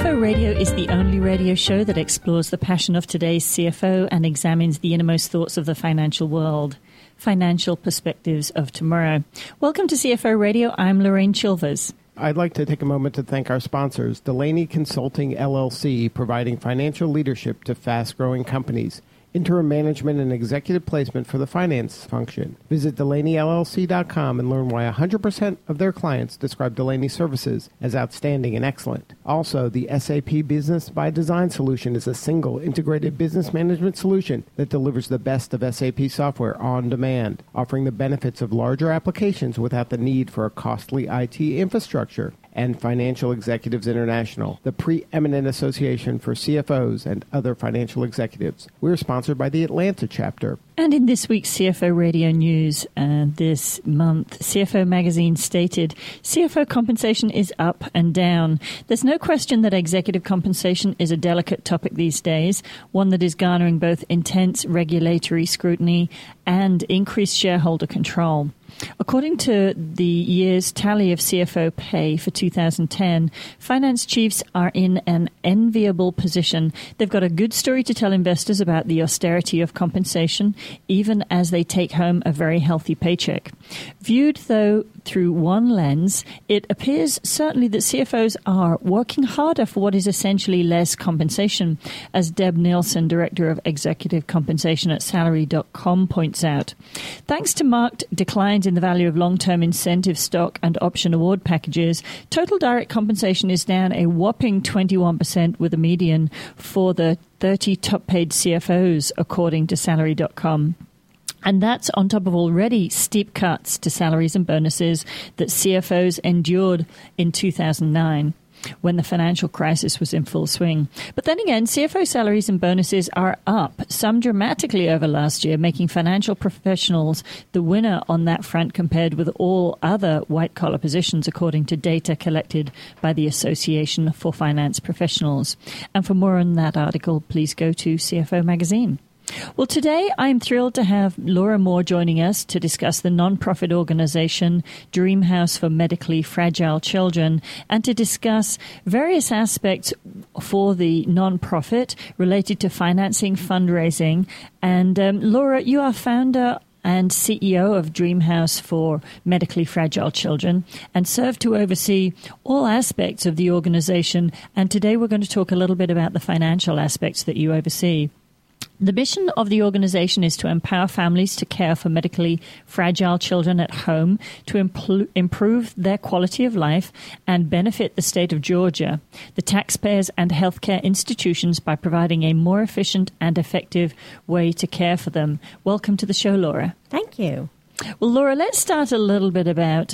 CFO Radio is the only radio show that explores the passion of today's CFO and examines the innermost thoughts of the financial world. Financial Perspectives of Tomorrow. Welcome to CFO Radio. I'm Lorraine Chilvers. I'd like to take a moment to thank our sponsors, Delaney Consulting, LLC, providing financial leadership to fast-growing companies, interim management and executive placement for the finance function. Visit DelaneyLLC.com and learn why 100% of their clients describe Delaney services as outstanding and excellent. Also, the SAP Business by Design solution is a single integrated business management solution that delivers the best of SAP software on demand, offering the benefits of larger applications without the need for a costly IT infrastructure. And Financial Executives International, the preeminent association for CFOs and other financial executives. We're sponsored by the Atlanta chapter. And in this week's CFO Radio News this month, CFO Magazine stated, CFO compensation is up and down. There's no question that executive compensation is a delicate topic these days, one that is garnering both intense regulatory scrutiny and increased shareholder control. According to the year's tally of CFO pay for 2010, finance chiefs are in an enviable position. They've got a good story to tell investors about the austerity of compensation, even as they take home a very healthy paycheck. Viewed, though, through one lens, it appears certainly that CFOs are working harder for what is essentially less compensation, as Deb Nielsen, Director of Executive Compensation at Salary.com, points out. Thanks to marked declines in the value of long-term incentive stock and option award packages, total direct compensation is down a whopping 21%, with a median for the 30 top-paid CFOs, according to Salary.com. And that's on top of already steep cuts to salaries and bonuses that CFOs endured in 2009, when the financial crisis was in full swing. But then again, CFO salaries and bonuses are up, some dramatically over last year, making financial professionals the winner on that front compared with all other white-collar positions, according to data collected by the Association for Finance Professionals. And for more on that article, please go to CFO Magazine. Well, today I'm thrilled to have Laura Moore joining us to discuss the nonprofit organization Dreamhouse for Medically Fragile Children, and to discuss various aspects for the nonprofit related to financing, fundraising. And Laura, you are founder and CEO of Dreamhouse for Medically Fragile Children and serve to oversee all aspects of the organization. And today we're going to talk a little bit about the financial aspects that you oversee. The mission of the organization is to empower families to care for medically fragile children at home, to improve their quality of life and benefit the state of Georgia, the taxpayers and healthcare institutions by providing a more efficient and effective way to care for them. Welcome to the show, Laura. Thank you. Well, Laura, let's start a little bit about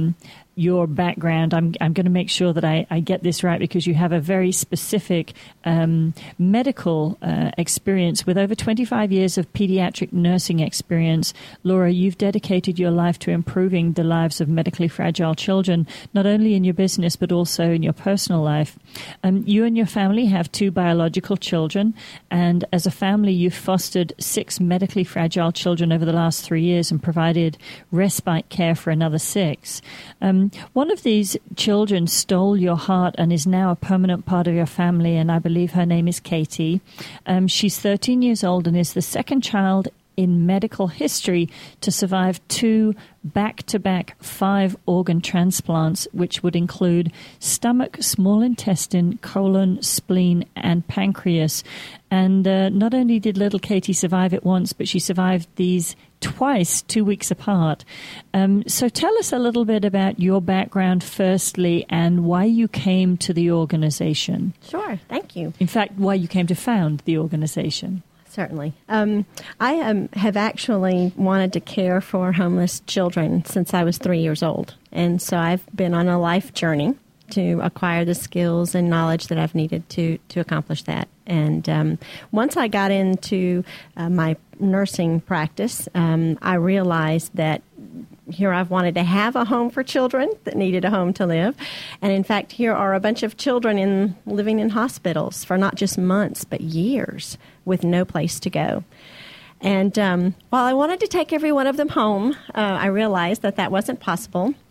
your background. I'm going to make sure that I get this right, because you have a very specific medical experience with over 25 years of pediatric nursing experience. Laura, you've dedicated your life to improving the lives of medically fragile children, not only in your business but also in your personal life. You and your family have 2 biological children, and as a family you've fostered 6 medically fragile children over the last 3 years and provided respite care for another 6. One of these children stole your heart and is now a permanent part of your family, and I believe her name is Katie. She's 13 years old and is the second child in medical history to survive 2 back-to-back 5-organ transplants, which would include stomach, small intestine, colon, spleen, and pancreas. And not only did little Katie survive it once, but she survived these twice, 2 weeks apart. So tell us a little bit about your background firstly, and why you came to the organization. Sure, thank you. In fact, why you came to found the organization. Certainly. I have actually wanted to care for homeless children since I was 3 years old. And so I've been on a life journey to acquire the skills and knowledge that I've needed to accomplish that. And once I got into my nursing practice, I realized that here I've wanted to have a home for children that needed a home to live. And in fact, here are a bunch of children living in hospitals for not just months, but years with no place to go. And while I wanted to take every one of them home, I realized that wasn't possible.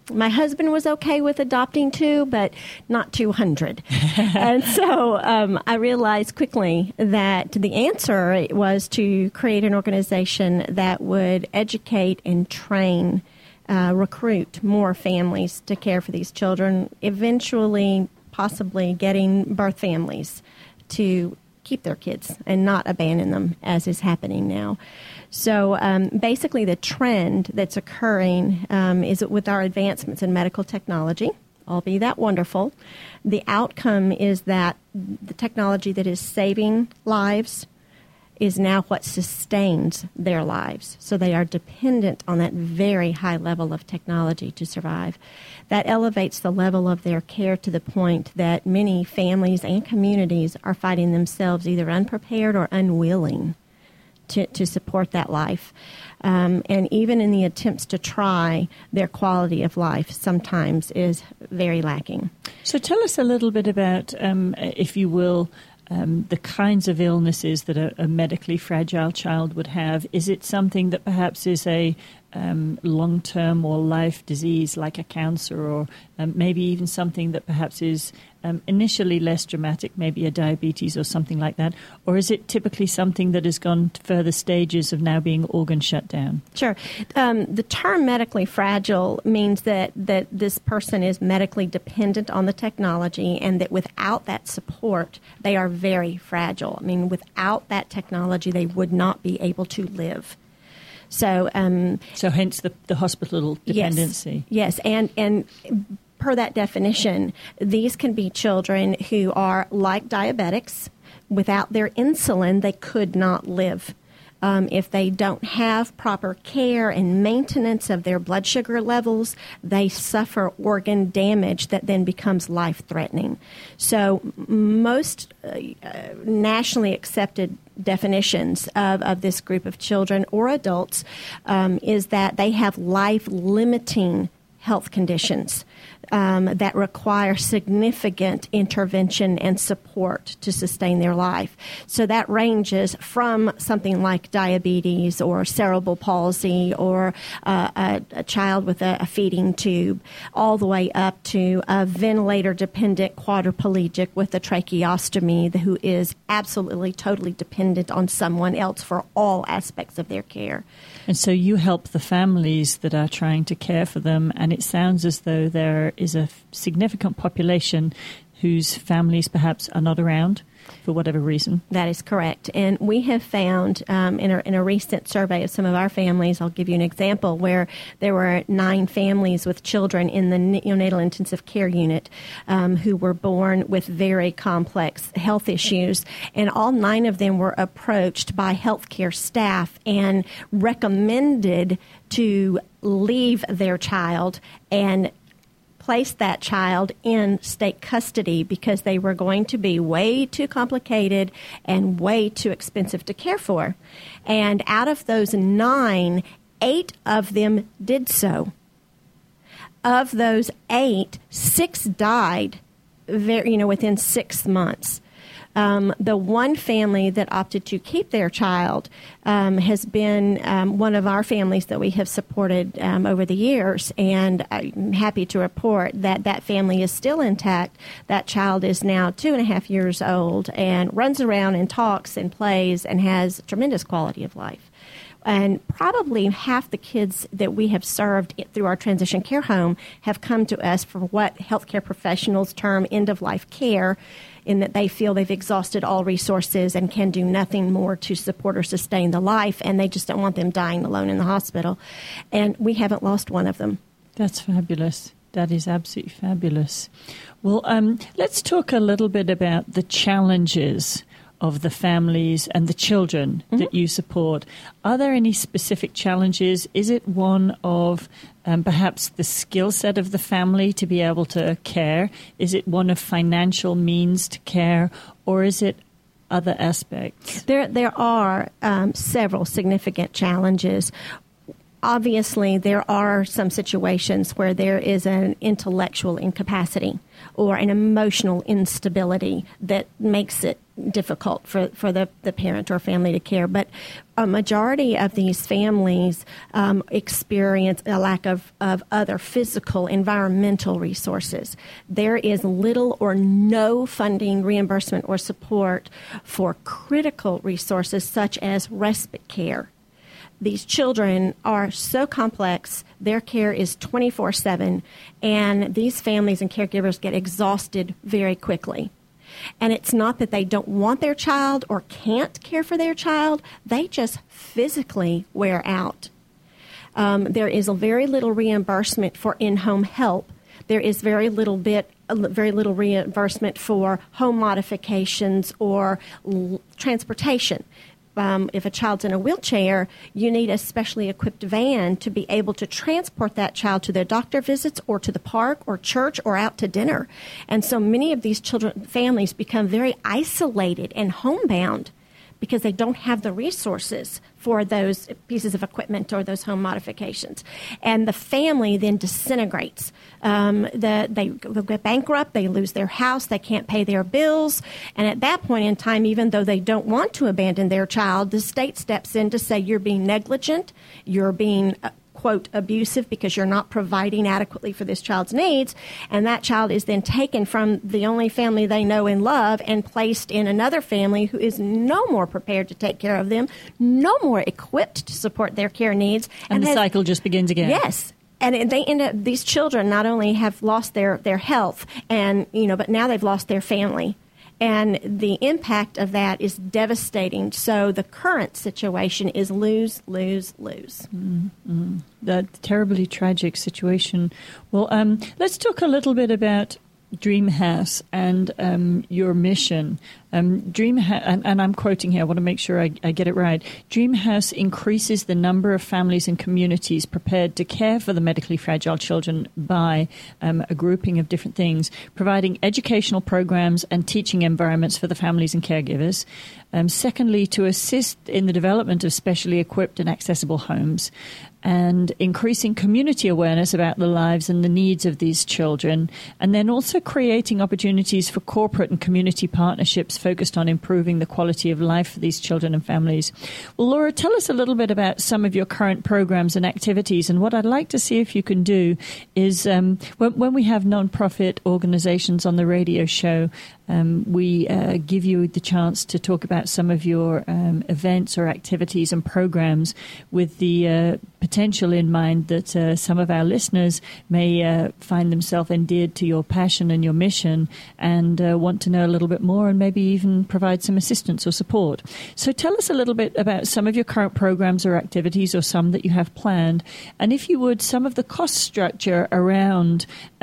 My husband was okay with adopting 2, but not 200. And so I realized quickly that the answer was to create an organization that would educate and train, recruit more families to care for these children, eventually possibly getting birth families to keep their kids and not abandon them, as is happening now. So basically the trend that's occurring is that with our advancements in medical technology, albeit that wonderful, the outcome is that the technology that is saving lives is now what sustains their lives. So they are dependent on that very high level of technology to survive. That elevates the level of their care to the point that many families and communities are finding themselves either unprepared or unwilling to support that life. And even in the attempts to try, their quality of life sometimes is very lacking. So tell us a little bit about, if you will, the kinds of illnesses that a medically fragile child would have. Is it something that perhaps is a long-term or life disease like a cancer, or maybe even something that perhaps is initially less dramatic, maybe a diabetes or something like that? Or is it typically something that has gone to further stages of now being organ shut down? Sure. The term medically fragile means that this person is medically dependent on the technology, and that without that support, they are very fragile. I mean, without that technology, they would not be able to live. So hence the hospital dependency. Yes, and per that definition, these can be children who are like diabetics. Without their insulin, they could not live. If they don't have proper care and maintenance of their blood sugar levels, they suffer organ damage that then becomes life-threatening. So most nationally accepted definitions of this group of children or adults is that they have life-limiting health conditions that require significant intervention and support to sustain their life. So that ranges from something like diabetes or cerebral palsy or a child with a feeding tube, all the way up to a ventilator-dependent quadriplegic with a tracheostomy who is absolutely, totally dependent on someone else for all aspects of their care. And so you help the families that are trying to care for them, and it sounds as though there is a significant population whose families perhaps are not around for whatever reason. That is correct. And we have found in a recent survey of some of our families, I'll give you an example, where there were 9 families with children in the neonatal intensive care unit who were born with very complex health issues. And all 9 of them were approached by healthcare staff and recommended to leave their child and place that child in state custody because they were going to be way too complicated and way too expensive to care for. And out of those 9, 8 of them did so. Of those 8, 6 died within 6 months. The one family that opted to keep their child has been one of our families that we have supported over the years, and I'm happy to report that that family is still intact. That child is now 2.5 years old and runs around and talks and plays and has tremendous quality of life. And probably half the kids that we have served through our transition care home have come to us for what healthcare professionals term end-of-life care, in that they feel they've exhausted all resources and can do nothing more to support or sustain the life, and they just don't want them dying alone in the hospital. And we haven't lost one of them. That's fabulous. That is absolutely fabulous. Well, let's talk a little bit about the challenges of the families and the children that you support. Are there any specific challenges? Is it one of perhaps the skill set of the family to be able to care? Is it one of financial means to care? Or is it other aspects? There are several significant challenges. Obviously, there are some situations where there is an intellectual incapacity or an emotional instability that makes it difficult for the parent or family to care. But a majority of these families experience a lack of other physical, environmental resources. There is little or no funding, reimbursement, or support for critical resources such as respite care. These children are so complex, their care is 24/7, and these families and caregivers get exhausted very quickly. And it's not that they don't want their child or can't care for their child, they just physically wear out. There is very little reimbursement for in-home help. There is very little reimbursement for home modifications or transportation. If a child's in a wheelchair, you need a specially equipped van to be able to transport that child to their doctor visits or to the park or church or out to dinner. And so many of these families become very isolated and homebound because they don't have the resources for those pieces of equipment or those home modifications. And the family then disintegrates. They go bankrupt, they lose their house, they can't pay their bills. And at that point in time, even though they don't want to abandon their child, the state steps in to say you're being negligent, you're being quote, abusive because you're not providing adequately for this child's needs, and that child is then taken from the only family they know and love and placed in another family who is no more prepared to take care of them, no more equipped to support their care needs. And the cycle just begins again. Yes. And they end up, these children not only have lost their health, and but now they've lost their family. And the impact of that is devastating. So the current situation is lose, lose, lose. Mm-hmm. That terribly tragic situation. Well, let's talk a little bit about Dream House and your mission. And I'm quoting here, I want to make sure I get it right. Dream House increases the number of families and communities prepared to care for the medically fragile children by a grouping of different things, providing educational programs and teaching environments for the families and caregivers. Secondly, to assist in the development of specially equipped and accessible homes, and increasing community awareness about the lives and the needs of these children, and then also creating opportunities for corporate and community partnerships focused on improving the quality of life for these children and families. Well, Laura, tell us a little bit about some of your current programs and activities. And what I'd like to see if you can do is when we have nonprofit organizations on the radio show, we give you the chance to talk about some of your events or activities and programs with the potential in mind that some of our listeners may find themselves endeared to your passion and your mission and want to know a little bit more and maybe even provide some assistance or support. So tell us a little bit about some of your current programs or activities or some that you have planned. And if you would, some of the cost structure around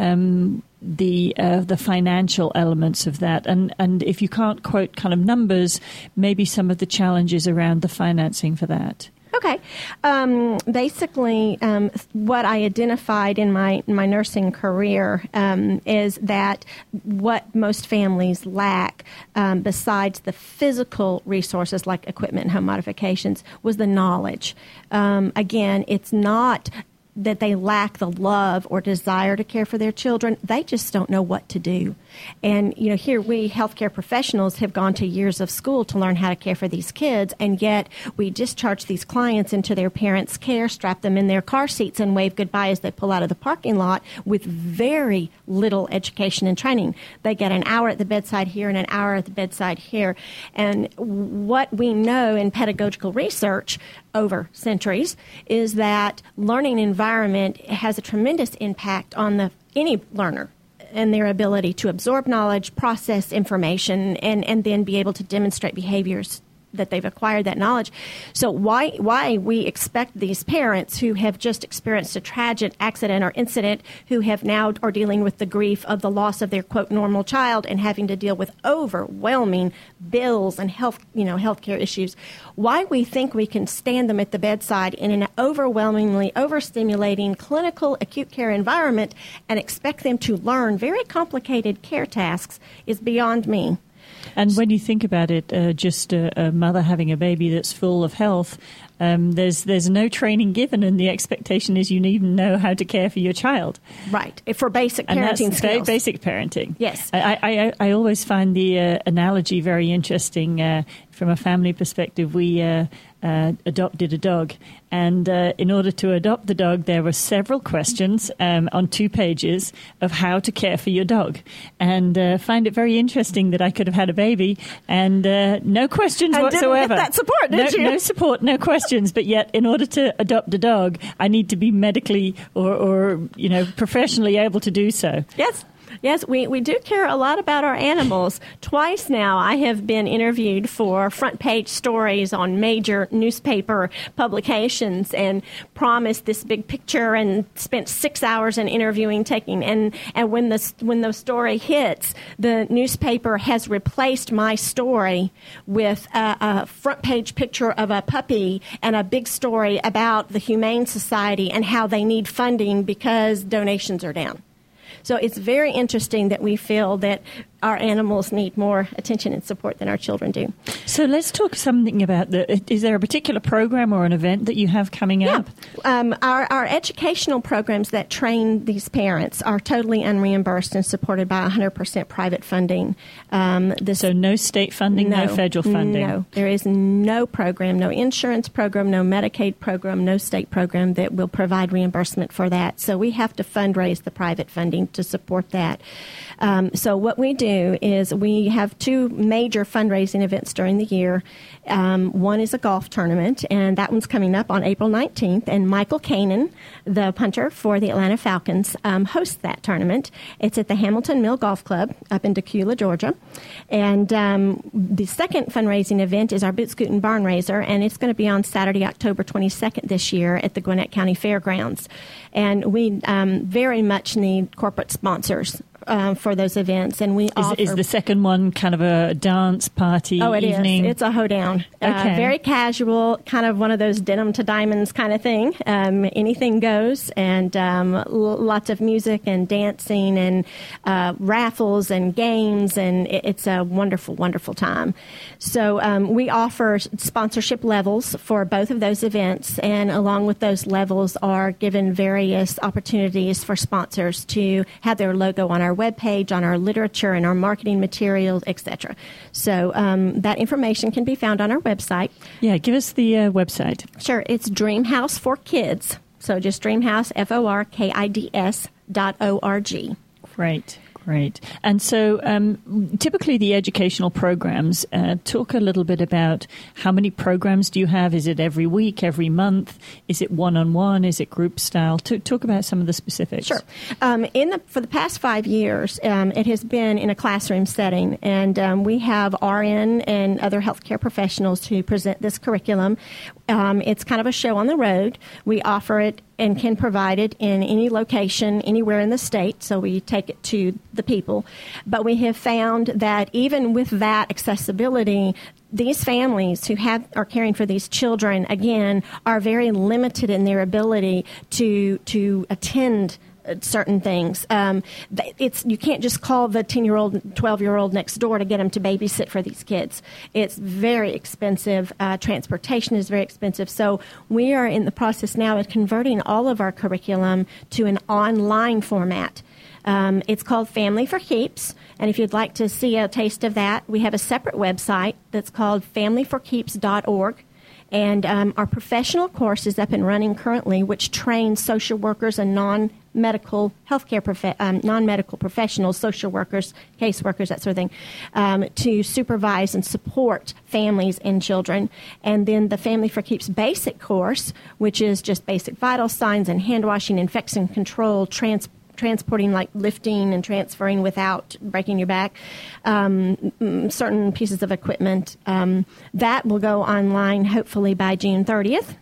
the financial elements of that, and if you can't quote kind of numbers, maybe some of the challenges around the financing for that. Okay. Basically, what I identified in my nursing career is that what most families lack, besides the physical resources like equipment and home modifications, was the knowledge. Again, it's not that they lack the love or desire to care for their children. They just don't know what to do. And, here we healthcare professionals have gone to years of school to learn how to care for these kids, and yet we discharge these clients into their parents' care, strap them in their car seats, and wave goodbye as they pull out of the parking lot with very little education and training. They get an hour at the bedside here and an hour at the bedside here. And what we know in pedagogical research over centuries is that learning environment has a tremendous impact on any learner and their ability to absorb knowledge, process information, and then be able to demonstrate behaviors that they've acquired that knowledge. So why we expect these parents who have just experienced a tragic accident or incident, who have now are dealing with the grief of the loss of their quote normal child and having to deal with overwhelming bills and healthcare issues, why we think we can stand them at the bedside in an overwhelmingly overstimulating clinical acute care environment and expect them to learn very complicated care tasks is beyond me. And when you think about it, just a mother having a baby that's full of health, there's no training given, and the expectation is you need to know how to care for your child. Right, for basic parenting skills. Basic parenting. Yes. I always find the analogy very interesting. From a family perspective, we adopted a dog, and in order to adopt the dog, there were several questions on 2 pages of how to care for your dog, and find it very interesting that I could have had a baby and no questions and whatsoever. Didn't get that support, did you? No support, no questions. But yet, in order to adopt a dog, I need to be medically or professionally able to do so. Yes. Yes, we do care a lot about our animals. Twice now I have been interviewed for front page stories on major newspaper publications and promised this big picture and spent 6 hours in interviewing, and when the story hits, the newspaper has replaced my story with a front page picture of a puppy and a big story about the Humane Society and how they need funding because donations are down. So it's very interesting that we feel that our animals need more attention and support than our children do. So let's talk something about is there a particular program or an event that you have coming up? Our educational programs that train these parents are totally unreimbursed and supported by 100% private funding. So no state funding, no federal funding? No, there is no program, no insurance program, no Medicaid program, no state program that will provide reimbursement for that. So we have to fundraise the private funding to support that. So what we do is we have 2 major fundraising events during the year. One is a golf tournament, and that one's coming up on April 19th. And Michael Kanan, the punter for the Atlanta Falcons, hosts that tournament. It's at the Hamilton Mill Golf Club up in Decula, Georgia. And the second fundraising event is our Boot Scootin' Barn Raiser, and it's going to be on Saturday, October 22nd this year at the Gwinnett County Fairgrounds. And we very much need corporate sponsors for those events, and we offer. Is the second one kind of a dance party evening? It is. It's a hoedown. Okay. Very casual, kind of one of those denim to diamonds kind of thing. Anything goes, and lots of music and dancing and raffles and games, and it's a wonderful, wonderful time. So we offer sponsorship levels for both of those events, and along with those levels are given various opportunities for sponsors to have their logo on our webpage, on our literature and our marketing materials, etc. So that information can be found on our website. Yeah, give us the website. Sure, it's Dreamhouse for Kids. So just Dreamhouse, FORKIDS.org. Great. And so typically the educational programs, talk a little bit about how many programs do you have? Is it every week, every month? Is it one-on-one? Is it group style? Talk about some of the specifics. Sure. For the past 5 years, it has been in a classroom setting, and we have RN and other healthcare professionals who present this curriculum. It's kind of a show on the road. We offer it and can provide it in any location, anywhere in the state, so we take it to the people. But we have found that even with that accessibility, these families who are caring for these children, again, are very limited in their ability to attend certain things. You can't just call the 10-year-old, 12-year-old next door to get them to babysit for these kids. It's very expensive. Transportation is very expensive. So we are in the process now of converting all of our curriculum to an online format. It's called Family for Keeps, and if you'd like to see a taste of that, we have a separate website that's called familyforkeeps.org. And our professional course is up and running currently, which trains social workers and non-medical healthcare non-medical professionals, social workers, caseworkers, that sort of thing, to supervise and support families and children. And then the Family for Keeps basic course, which is just basic vital signs and hand washing, infection control, transporting, like lifting and transferring without breaking your back, certain pieces of equipment. That will go online hopefully by June 30th.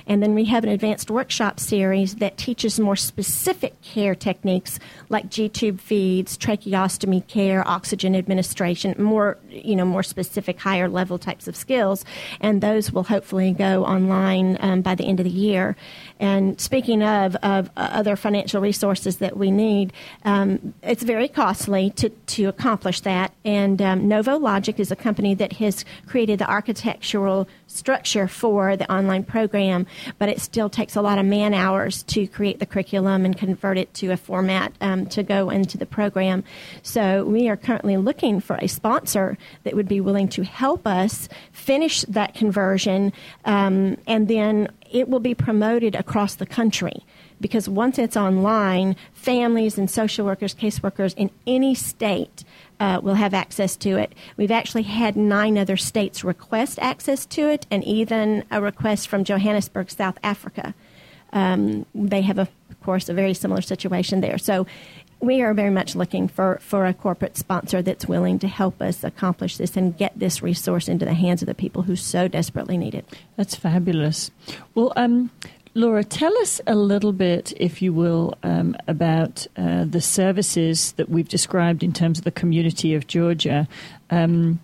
And then we have an advanced workshop series that teaches more specific care techniques like G-tube feeds, tracheostomy care, oxygen administration, more specific, higher level types of skills. And those will hopefully go online by the end of the year. And speaking of other financial resources that we need, it's very costly to accomplish that. And NovoLogic is a company that has created the architectural structure for the online program, but it still takes a lot of man hours to create the curriculum and convert it to a format to go into the program. So we are currently looking for a sponsor that would be willing to help us finish that conversion, and then it will be promoted across the country. Because once it's online, families and social workers, caseworkers in any state will have access to it. We've actually had 9 other states request access to it, and even a request from Johannesburg, South Africa. They have, of course, a very similar situation there. So we are very much looking for a corporate sponsor that's willing to help us accomplish this and get this resource into the hands of the people who so desperately need it. That's fabulous. Well, Laura, tell us a little bit, if you will, about the services that we've described in terms of the community of Georgia. And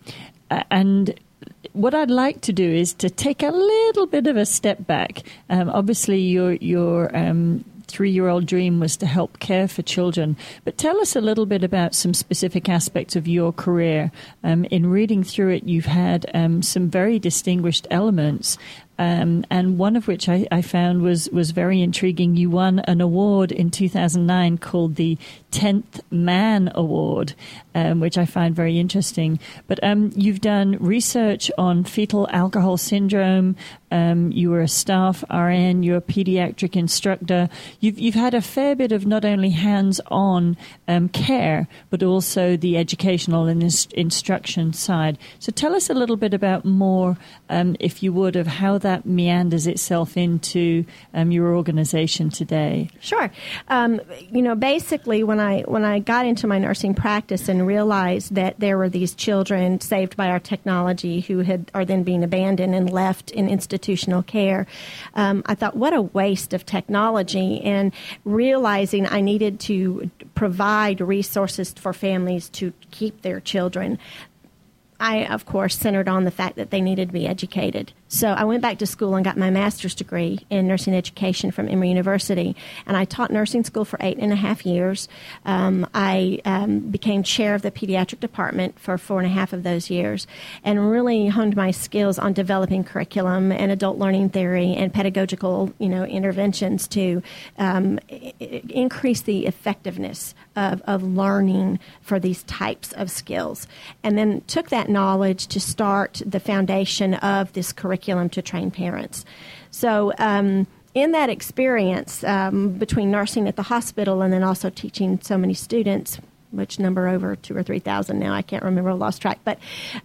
what I'd like to do is to take a little bit of a step back. Obviously, your 3-year-old dream was to help care for children. But tell us a little bit about some specific aspects of your career. In reading through it, you've had some very distinguished elements. And one of which I found was very intriguing. You won an award in 2009 called the 10th Man Award, which I find very interesting. But you've done research on fetal alcohol syndrome. You were a staff RN. You're a pediatric instructor. You've had a fair bit of not only hands-on care, but also the educational and instruction side. So tell us a little bit about more, if you would, of how that meanders itself into your organization today. Sure. Basically, when I got into my nursing practice and realized that there were these children saved by our technology who are then being abandoned and left in institutional care, I thought, what a waste of technology, and realizing I needed to provide resources for families to keep their children. I, of course, centered on the fact that they needed to be educated. So I went back to school and got my master's degree in nursing education from Emory University, and I taught nursing school for 8.5 years. I became chair of the pediatric department for 4.5 of those years, and really honed my skills on developing curriculum and adult learning theory and pedagogical, interventions to increase the effectiveness of learning for these types of skills, and then took that knowledge to start the foundation of this curriculum to train parents. So in that experience, between nursing at the hospital and then also teaching so many students, which number over 2,000 or 3,000 now, I can't remember, I lost track, but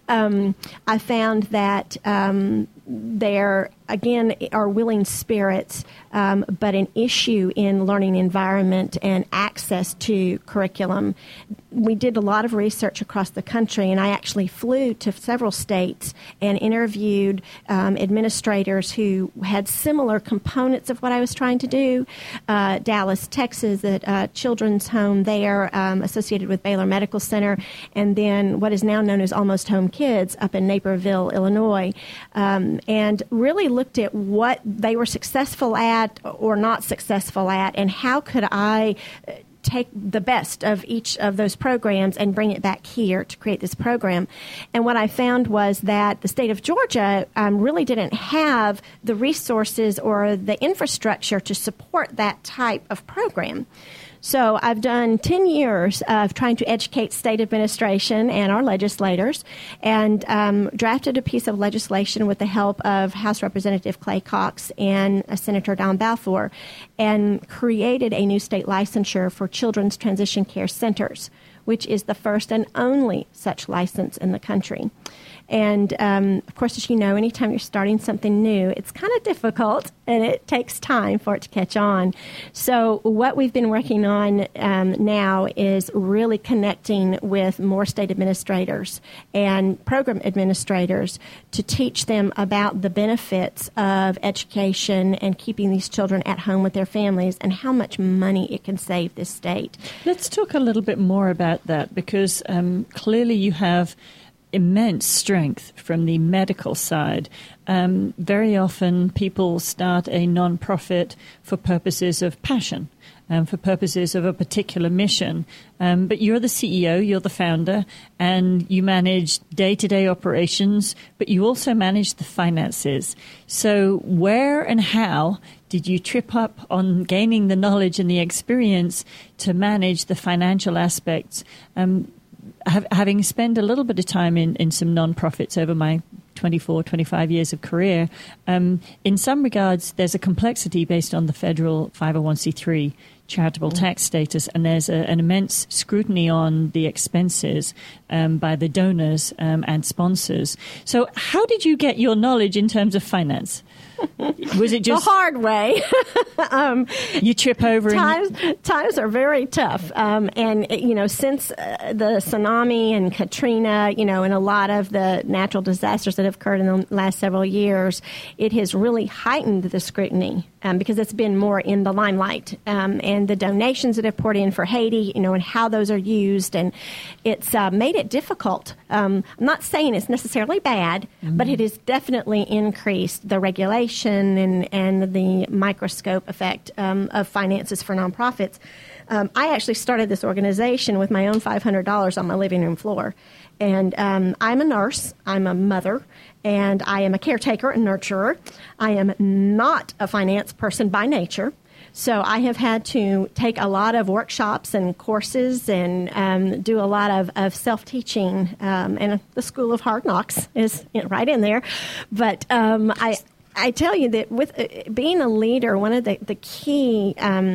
I found that there, again, are willing spirits, but an issue in learning environment and access to curriculum. We did a lot of research across the country, and I actually flew to several states and interviewed administrators who had similar components of what I was trying to do. Dallas, Texas, at a children's home there associated with Baylor Medical Center, and then what is now known as Almost Home Kids up in Naperville, Illinois. And really looked at what they were successful at or not successful at, and how could I take the best of each of those programs and bring it back here to create this program. And what I found was that the state of Georgia really didn't have the resources or the infrastructure to support that type of program. So I've done 10 years of trying to educate state administration and our legislators, and drafted a piece of legislation with the help of House Representative Clay Cox and Senator Don Balfour, and created a new state licensure for children's transition care centers, which is the first and only such license in the country. And, of course, as you know, anytime you're starting something new, it's kind of difficult and it takes time for it to catch on. So what we've been working on now is really connecting with more state administrators and program administrators to teach them about the benefits of education and keeping these children at home with their families and how much money it can save this state. Let's talk a little bit more about that, because clearly you have immense strength from the medical side. Very often people start a non-profit for purposes of passion, for purposes of a particular mission. But you're the CEO, you're the founder, and you manage day-to-day operations, but you also manage the finances. So where and how did you trip up on gaining the knowledge and the experience to manage the financial aspects? Having spent a little bit of time in some non-profits over my 24, 25 years of career, in some regards, there's a complexity based on the federal 501c3 charitable tax status, and there's an immense scrutiny on the expenses by the donors and sponsors. So how did you get your knowledge in terms of finance? Was it just the hard way? You trip over? Times are very tough. And, since the tsunami and Katrina, and a lot of the natural disasters that have occurred in the last several years, it has really heightened the scrutiny because it's been more in the limelight. And the donations that have poured in for Haiti, and how those are used. And it's made it difficult. I'm not saying it's necessarily bad, but it has definitely increased the regulation and the microscope effect of finances for nonprofits. I actually started this organization with my own $500 on my living room floor. And I'm a nurse, I'm a mother, and I am a caretaker and nurturer. I am not a finance person by nature. So I have had to take a lot of workshops and courses and do a lot of self-teaching. And the School of Hard Knocks is right in there. But I tell you that with being a leader, one of the key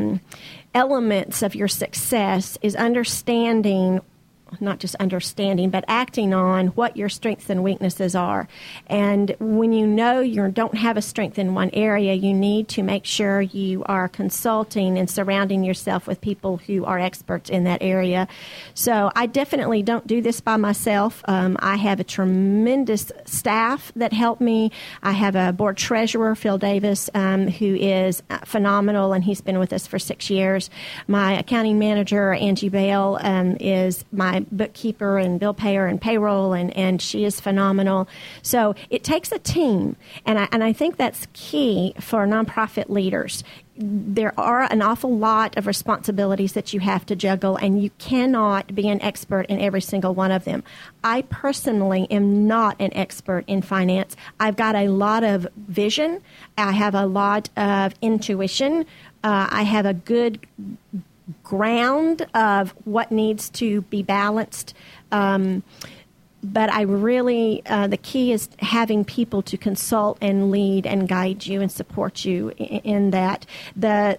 elements of your success is understanding, not just understanding, but acting on what your strengths and weaknesses are. And when you know you don't have a strength in one area, you need to make sure you are consulting and surrounding yourself with people who are experts in that area. So I definitely don't do this by myself. I have a tremendous staff that help me. I have a board treasurer, Phil Davis, who is phenomenal, and he's been with us for 6 years. My accounting manager, Angie Bale, is my bookkeeper and bill payer and payroll, and she is phenomenal. So it takes a team, and I think that's key for nonprofit leaders. There are an awful lot of responsibilities that you have to juggle, and you cannot be an expert in every single one of them. I personally am not an expert in finance. I've got a lot of vision. I have a lot of intuition. I have a good ground of what needs to be balanced. But I really, the key is having people to consult and lead and guide you and support you in that. The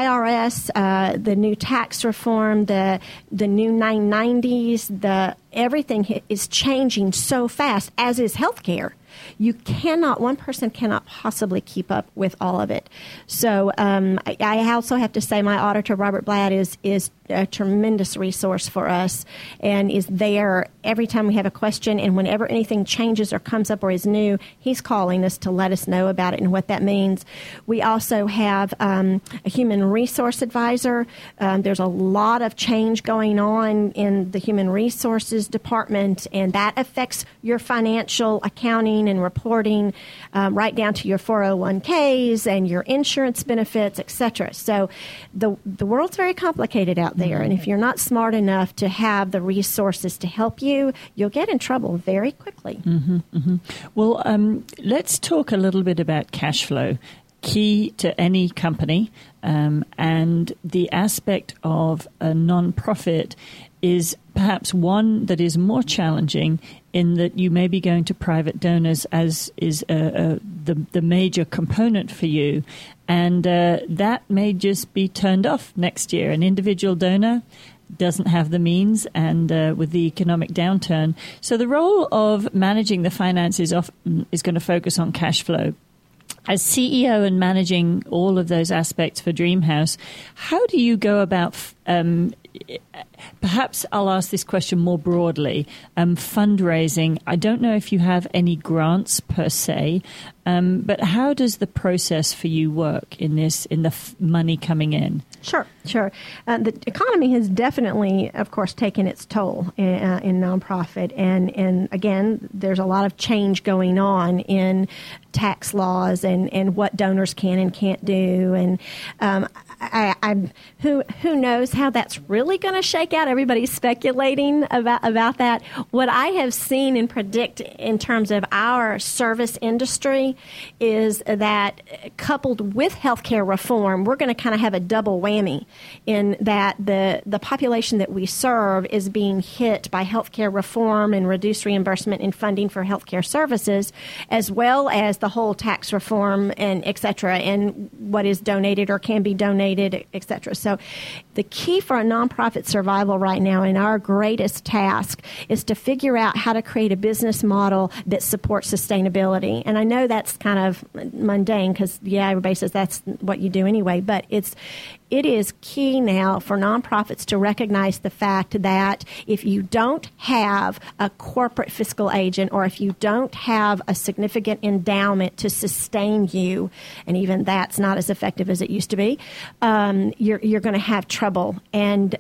IRS, the new tax reform, the new 990s, everything is changing so fast, as is healthcare. One person cannot possibly keep up with all of it. So I also have to say my auditor, Robert Blatt, is a tremendous resource for us and is there every time we have a question, and whenever anything changes or comes up or is new, he's calling us to let us know about it and what that means. We also have a human resource advisor. There's a lot of change going on in the human resources department, and that affects your financial accounting and reporting right down to your 401ks and your insurance benefits, etc. So the world's very complicated out there, and if you're not smart enough to have the resources to help you, you'll get in trouble very quickly. Well, let's talk a little bit about cash flow, key to any company, and the aspect of a non-profit is perhaps one that is more challenging in that you may be going to private donors, as is the major component for you, and that may just be turned off next year. An individual donor doesn't have the means, and with the economic downturn. So the role of managing the finances is going to focus on cash flow. As CEO and managing all of those aspects for Dreamhouse, how do you go about, perhaps I'll ask this question more broadly, fundraising? I don't know if you have any grants per se, but how does the process for you work in the money coming in? Sure. The economy has definitely, of course, taken its toll in nonprofit. And again, there's a lot of change going on in tax laws and what donors can and can't do. And who knows how that's really going to shake out? Everybody's speculating about that. What I have seen and predict in terms of our service industry is that coupled with healthcare reform, we're going to kind of have a double whammy in that the population that we serve is being hit by healthcare reform and reduced reimbursement and funding for healthcare services, as well as the whole tax reform and et cetera, and what is donated or can be donated, et cetera. So the key for a nonprofit survival right now, and our greatest task, is to figure out how to create a business model that supports sustainability. And I know that's kind of mundane because, everybody says that's what you do anyway, but it is key now for nonprofits to recognize the fact that if you don't have a corporate fiscal agent, or if you don't have a significant endowment to sustain you, and even that's not as effective as it used to be, you're going to have trouble. And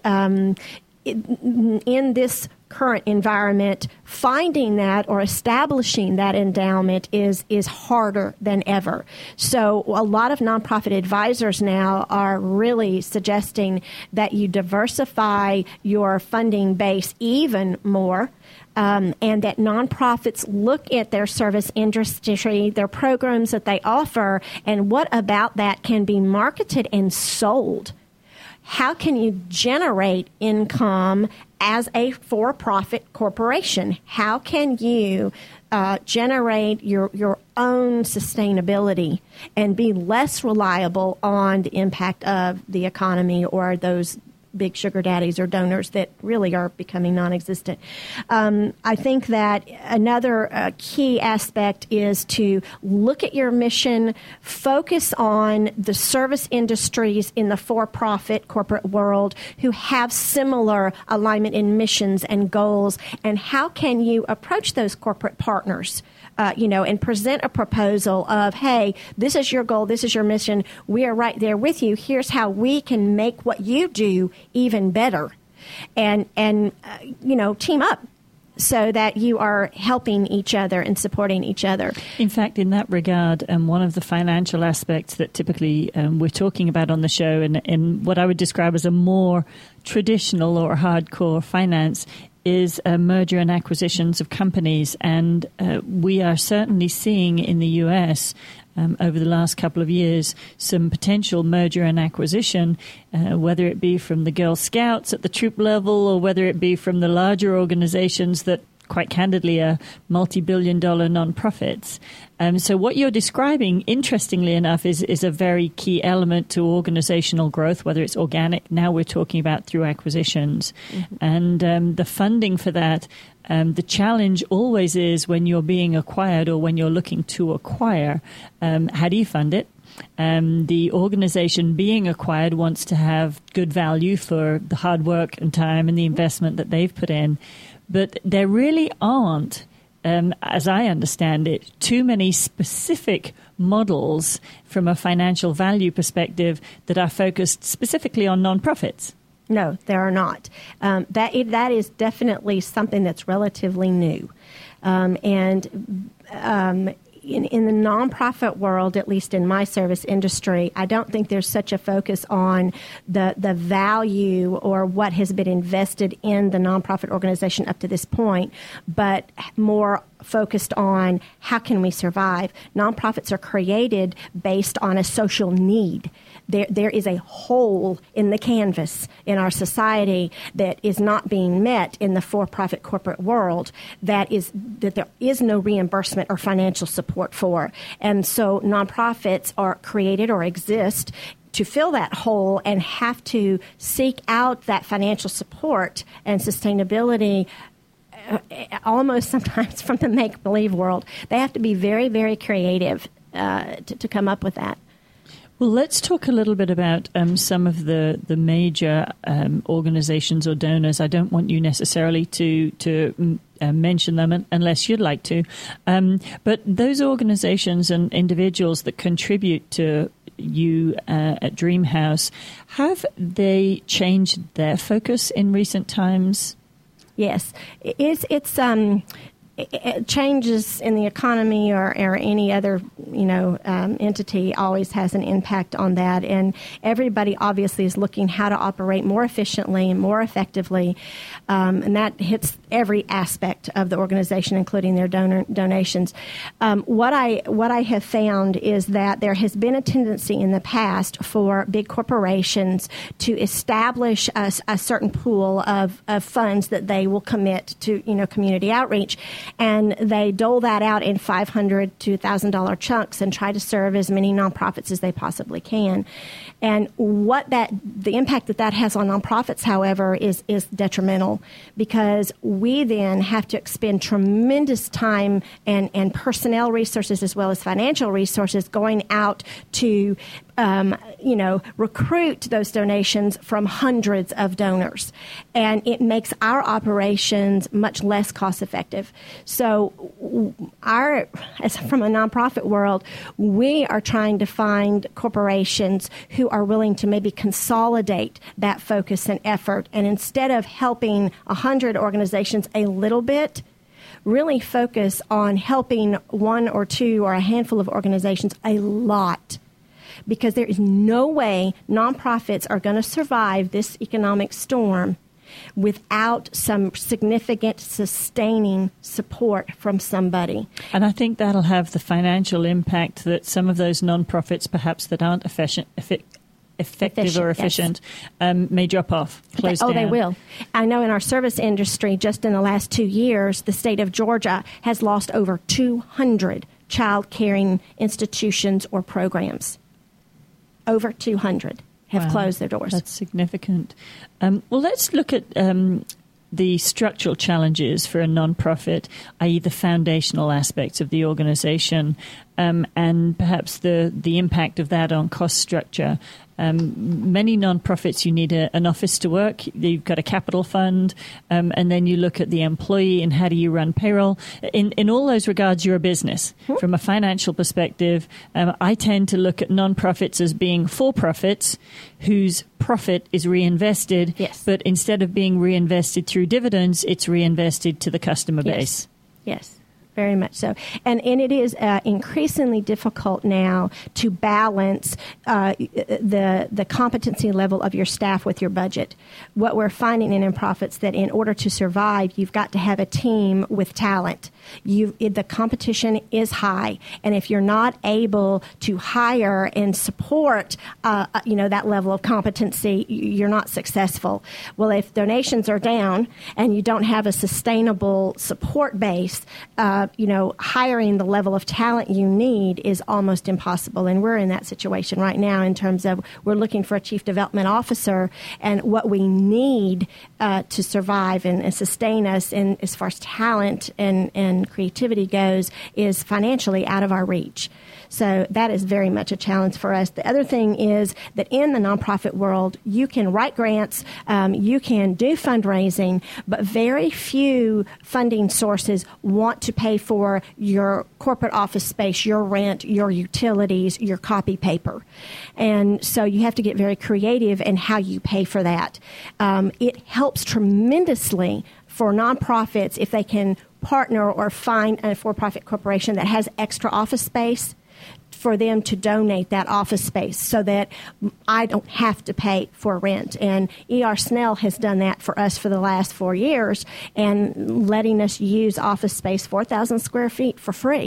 in this current environment, finding that or establishing that endowment is harder than ever. So a lot of nonprofit advisors now are really suggesting that you diversify your funding base even more, and that nonprofits look at their service industry, their programs that they offer, and what about that can be marketed and sold. How can you generate income as a for-profit corporation? How can you generate your own sustainability and be less reliable on the impact of the economy or those big sugar daddies or donors that really are becoming non-existent? I think that another key aspect is to look at your mission, focus on the service industries in the for-profit corporate world who have similar alignment in missions and goals, and how can you approach those corporate partners and present a proposal of, hey, this is your goal, this is your mission, we are right there with you, here's how we can make what you do even better, and team up so that you are helping each other and supporting each other. In fact, in that regard, one of the financial aspects that typically we're talking about on the show, and what I would describe as a more traditional or hardcore finance, is merger and acquisitions of companies. And we are certainly seeing in the U.S. Over the last couple of years some potential merger and acquisition, whether it be from the Girl Scouts at the troop level or whether it be from the larger organizations that quite candidly are multi-billion-dollar nonprofits. So what you're describing, interestingly enough, is a very key element to organizational growth, whether it's organic. Now we're talking about through acquisitions. Mm-hmm. And the funding for that, the challenge always is when you're being acquired or when you're looking to acquire, how do you fund it? The organization being acquired wants to have good value for the hard work and time and the investment that they've put in. But there really aren't, as I understand it, too many specific models from a financial value perspective that are focused specifically on nonprofits. No, there are not. That is definitely something that's relatively new. In the nonprofit world, at least in my service industry, I don't think there's such a focus on the value or what has been invested in the nonprofit organization up to this point, but more focused on how can we survive. Nonprofits are created based on a social need. There is a hole in the canvas in our society that is not being met in the for-profit corporate world that there is no reimbursement or financial support for. And so nonprofits are created or exist to fill that hole and have to seek out that financial support and sustainability almost sometimes from the make-believe world. They have to be very, very creative to come up with that. Well, let's talk a little bit about some of the major organizations or donors. I don't want you necessarily to mention them unless you'd like to. But those organizations and individuals that contribute to you at Dreamhouse, have they changed their focus in recent times? Yes, it's changes in the economy or any other, entity always has an impact on that. And everybody obviously is looking how to operate more efficiently and more effectively. And that hits every aspect of the organization, including their donations. What I have found is that there has been a tendency in the past for big corporations to establish a certain pool of funds that they will commit to, community outreach. And they dole that out in $500 to $1,000 chunks and try to serve as many nonprofits as they possibly can. And the impact that has on nonprofits, however, is detrimental, because we then have to expend tremendous time and personnel resources as well as financial resources going out to recruit those donations from hundreds of donors. And it makes our operations much less cost effective. So from a nonprofit world, we are trying to find corporations who are willing to maybe consolidate that focus and effort. And instead of helping 100 organizations a little bit, really focus on helping one or two or a handful of organizations a lot. Because there is no way nonprofits are going to survive this economic storm without some significant sustaining support from somebody. And I think that'll have the financial impact that some of those nonprofits, perhaps that aren't effective or efficient, yes, may drop off, close down. Oh, they will. I know in our service industry, just in the last 2 years, the state of Georgia has lost over 200 child caring institutions or programs. Over 200 have closed their doors. That's significant. Well, let's look at the structural challenges for a nonprofit, i.e. the foundational aspects of the organization, and perhaps the impact of that on cost structure. Many nonprofits, you need an office to work. You've got a capital fund, and then you look at the employee and how do you run payroll. In all those regards, you're a business. From a financial perspective, I tend to look at nonprofits as being for-profits whose profit is reinvested, yes, but instead of being reinvested through dividends, it's reinvested to the customer base. Yes. Very much so. And it is increasingly difficult now to balance the competency level of your staff with your budget. What we're finding in nonprofits that in order to survive, you've got to have a team with talent. The competition is high. And if you're not able to hire and support that level of competency, you're not successful. Well, if donations are down and you don't have a sustainable support base, hiring the level of talent you need is almost impossible. And we're in that situation right now in terms of we're looking for a chief development officer, and what we need to survive and sustain us in as far as talent and creativity goes is financially out of our reach. So that is very much a challenge for us. The other thing is that in the nonprofit world, you can write grants, you can do fundraising, but very few funding sources want to pay for your corporate office space, your rent, your utilities, your copy paper. And so you have to get very creative in how you pay for that. It helps tremendously for nonprofits if they can partner or find a for-profit corporation that has extra office space, for them to donate that office space so that I don't have to pay for rent. And E.R. Snell has done that for us for the last 4 years and letting us use office space, 4,000 square feet, for free.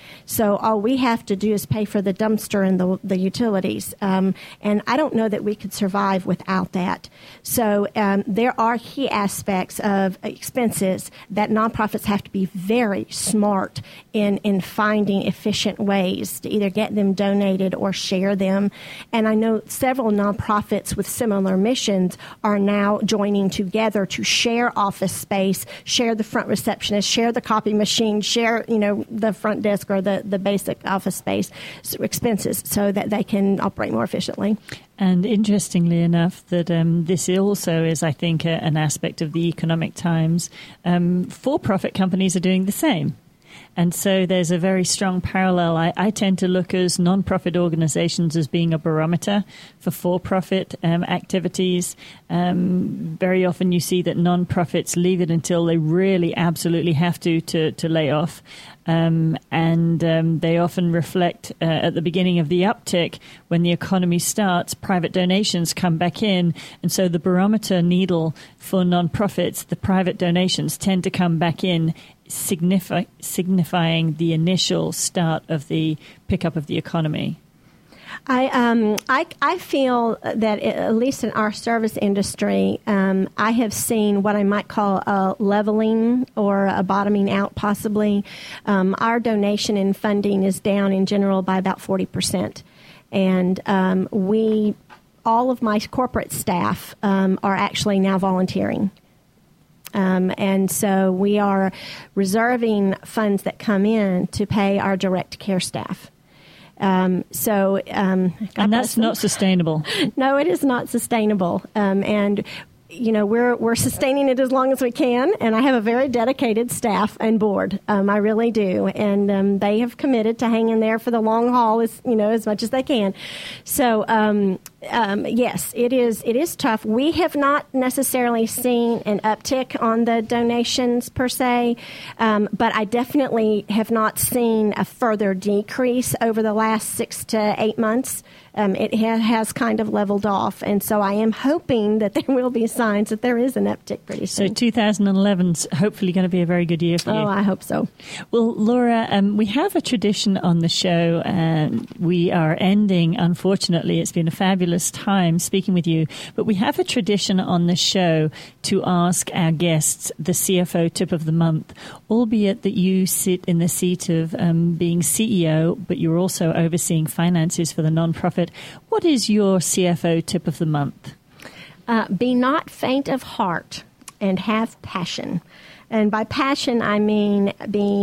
So all we have to do is pay for the dumpster and the utilities. And I don't know that we could survive without that. So there are key aspects of expenses that nonprofits have to be very smart in finding efficient ways to either get them donated or share them. And I know several nonprofits with similar missions are now joining together to share office space, share the front receptionist, share the copy machine, share, the front desk or the basic office space expenses so that they can operate more efficiently. And interestingly enough, that this also is, I think, an aspect of the economic times. For-profit companies are doing the same. And so there's a very strong parallel. I tend to look as non-profit organizations as being a barometer for-profit activities. Very often you see that non-profits leave it until they really absolutely have to lay off. And they often reflect at the beginning of the uptick when the economy starts, private donations come back in. And so the barometer needle for non-profits, the private donations tend to come back in, signifying the initial start of the pickup of the economy. I feel that at least in our service industry, I have seen what I might call a leveling or a bottoming out possibly. Our donation and funding is down in general by about 40%. And all of my corporate staff are actually now volunteering. And so we are reserving funds that come in to pay our direct care staff. And that's not sustainable. No, it is not sustainable. And we're sustaining it as long as we can, and I have a very dedicated staff and board. I really do, and they have committed to hang in there for the long haul as much as they can. So yes, it is tough. We have not necessarily seen an uptick on the donations per se, but I definitely have not seen a further decrease over the last 6 to 8 months. It has kind of leveled off, and so I am hoping that there will be signs that there is an uptick pretty soon. So 2011's hopefully going to be a very good year for you. Oh, I hope so. Well, Laura, we have a tradition on the show, and we are ending, unfortunately, it's been a fabulous time speaking with you, but we have a tradition on the show to ask our guests the CFO tip of the month, albeit that you sit in the seat of being CEO, but you're also overseeing finances for the nonprofit. What is your CFO tip of the month? Be not faint of heart and have passion. And by passion, I mean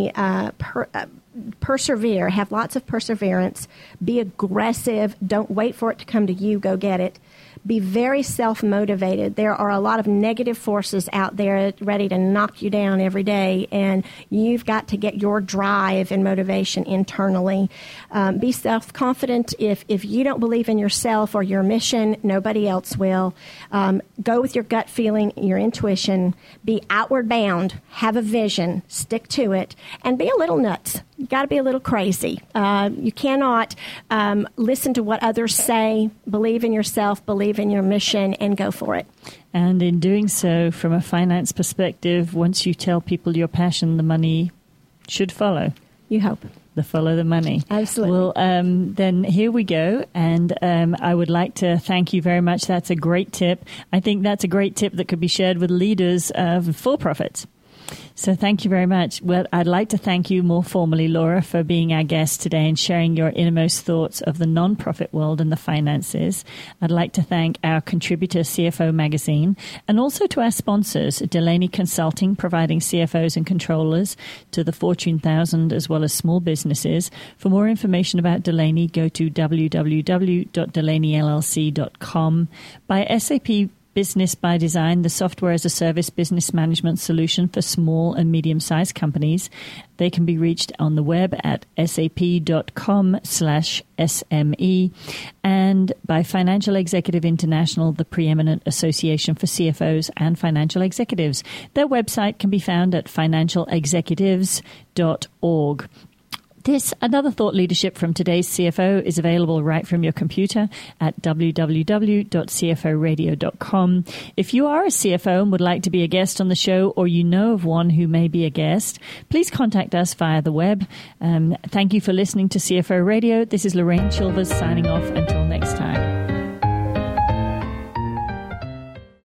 persevere, have lots of perseverance, be aggressive, don't wait for it to come to you, go get it. Be very self-motivated. There are a lot of negative forces out there ready to knock you down every day, and you've got to get your drive and motivation internally. Be self-confident. If you don't believe in yourself or your mission, nobody else will. Go with your gut feeling, your intuition. Be outward bound. Have a vision. Stick to it. And be a little nuts. You got to be a little crazy. You cannot listen to what others say. Believe in yourself, believe in your mission, and go for it. And in doing so, from a finance perspective, once you tell people your passion, the money should follow. You hope. Follow the money. Absolutely. Well, then here we go. And I would like to thank you very much. That's a great tip. I think that's a great tip that could be shared with leaders of for-profits. So thank you very much. Well, I'd like to thank you more formally, Laura, for being our guest today and sharing your innermost thoughts of the nonprofit world and the finances. I'd like to thank our contributor, CFO Magazine, and also to our sponsors, Delaney Consulting, providing CFOs and controllers to the Fortune 1000 as well as small businesses. For more information about Delaney, go to www.delaneyllc.com. By SAP Business by Design, the software as a service business management solution for small and medium-sized companies. They can be reached on the web at sap.com/SME. And by Financial Executive International, the preeminent association for CFOs and financial executives. Their website can be found at financialexecutives.org. This Another Thought Leadership from today's CFO is available right from your computer at www.cforadio.com. If you are a CFO and would like to be a guest on the show, or you know of one who may be a guest, please contact us via the web. Thank you for listening to CFO Radio. This is Lorraine Chilvers signing off. Until next time.